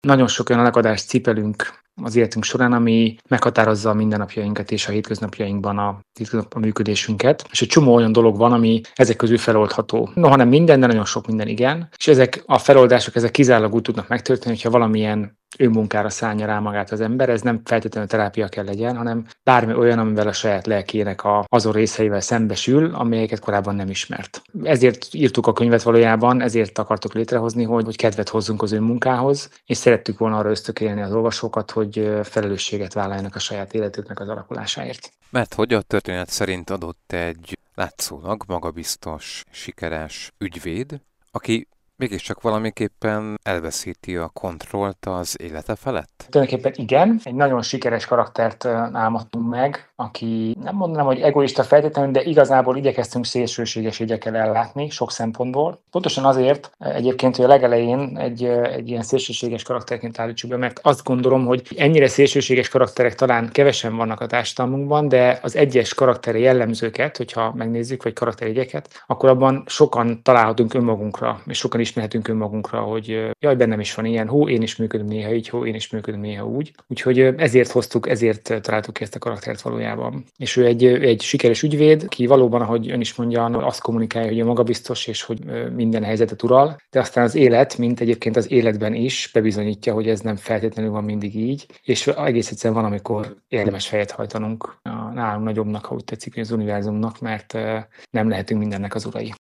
Nagyon sok olyan elakadást cipelünk az életünk során, ami meghatározza a mindennapjainkat és a hétköznapjainkban a működésünket, és egy csomó olyan dolog van, ami ezek közül feloldható. Noha nem minden, de nagyon sok minden igen, és ezek a feloldások ezek kizárólag úgy tudnak megtörténni, hogyha valamilyen önmunkára szánja rá magát az ember. Ez nem feltétlenül terápia kell legyen, hanem bármi olyan, amivel a saját lelkének azon részeivel szembesül, amelyeket korábban nem ismert. Ezért írtuk a könyvet valójában, ezért akartuk létrehozni, hogy kedvet hozzunk az önmunkához, és szerettük volna arra ösztökélni az olvasókat, hogy felelősséget vállaljanak a saját életüknek az alakulásáért. Mert hogy a történet szerint adott egy látszólag magabiztos, sikeres ügyvéd, aki mégiscsak valamiképpen elveszíti a kontrollt az élete felett? Tulajdonképpen igen, egy nagyon sikeres karaktert álmodtunk meg, aki nem mondanám, hogy egoista feltétlenül, de igazából igyekeztünk szélsőséges jegyekkel ellátni sok szempontból. Pontosan azért egyébként, hogy a legelején egy ilyen szélsőséges karakterként állítsuk be, mert azt gondolom, hogy ennyire szélsőséges karakterek talán kevesen vannak a társadalmunkban, de az egyes karakteri jellemzőket, hogyha megnézzük, vagy karakterjegyeket, akkor abban sokan találhatunk önmagunkra, és sokan ismerhetünk önmagunkra, hogy jaj, bennem is van ilyen, én is működöm néha így, én is működöm néha úgy. Úgyhogy ezért találtuk ki ezt a karaktert valójában. És ő egy sikeres ügyvéd, ki valóban, ahogy ön is mondja, azt kommunikálja, hogy ő magabiztos, és hogy minden helyzetet ural, de aztán az élet, mint egyébként az életben is bebizonyítja, hogy ez nem feltétlenül van mindig így, és egész egyszerűen van, amikor érdemes fejet hajtanunk a nálunk nagyobbnak, ha úgy tetszik, az univerzumnak, mert nem lehetünk mindennek az urai.